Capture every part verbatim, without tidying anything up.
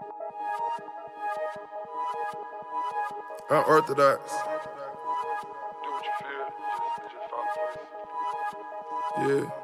Unorthodox. Do what you feel. Just, just follow the Yeah.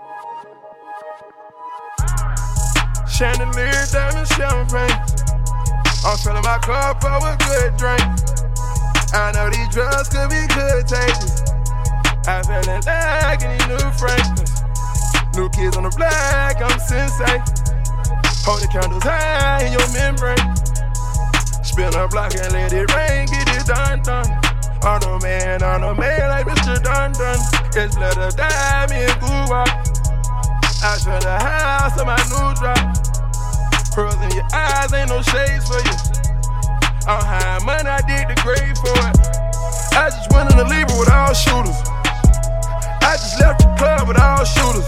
Chandelier, diamond champagne. I'm filling my cup up with good drink. I know these drugs could be good tastes. I feel it like in these new fragrance. New kids on the block, I'm sensei. Hold the candles high in your membrane. Spin a block and let it rain, get it done, done. On the man, on the man like Mister Dun Dun. It's let her die, me and Goo-Wop. I show the house of my new drop. Pearls in your eyes, ain't no shades for you. I'm high money, I did the grade for it. I just went in the Libra with all shooters. I just left the club with all shooters.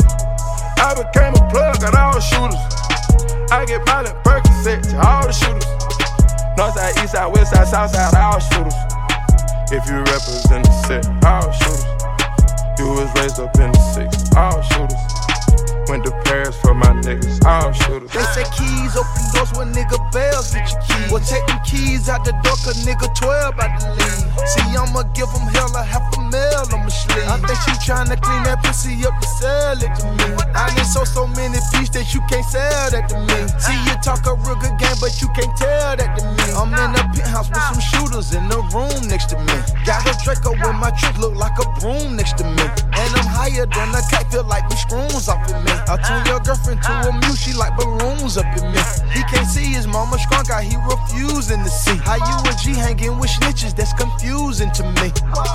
I became a plug, got all shooters. I get Molly Percocet to all the shooters. Northside, Eastside, Westside, Southside, all shooters. If you represent the set, all shooters. You was raised up in the six, all shooters. Went to Paris for my niggas, all shooters. They say keys open doors when nigga bells get your keys. Well, take them keys out the door, cause nigga twelve out the lead. See, I'ma give them hell a half a mil on my sleeve. I think she tryna clean that pussy up to sell it to me. I done sold so many pieces that you can't sell that to me. See, you talk a real good game, but you can't tell that to me. I'm in a penthouse with some shooters in the room next to me. Got a Draco with my trick, look like a broom next to me. And I'm higher than a cat, feel like me screws off in me. I turn your girlfriend to a mute, she like balloons up in me. He can't see his mama strong out, he refusing to see. How you and G hanging with snitches, that's confusing to me.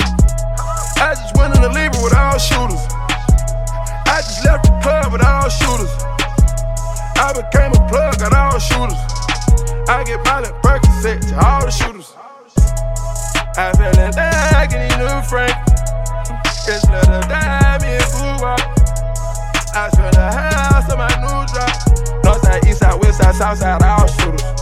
I just went in the Libra with all shooters. I just left the club with all shooters. I became a plug, got all shooters. I get Molly Percocet to all the shooters. I feel it like in these new Frank. It's let her die, me and Goo-Wop. I spend the house of my new drop. Northside, Eastside, Westside, Southside, all shooters.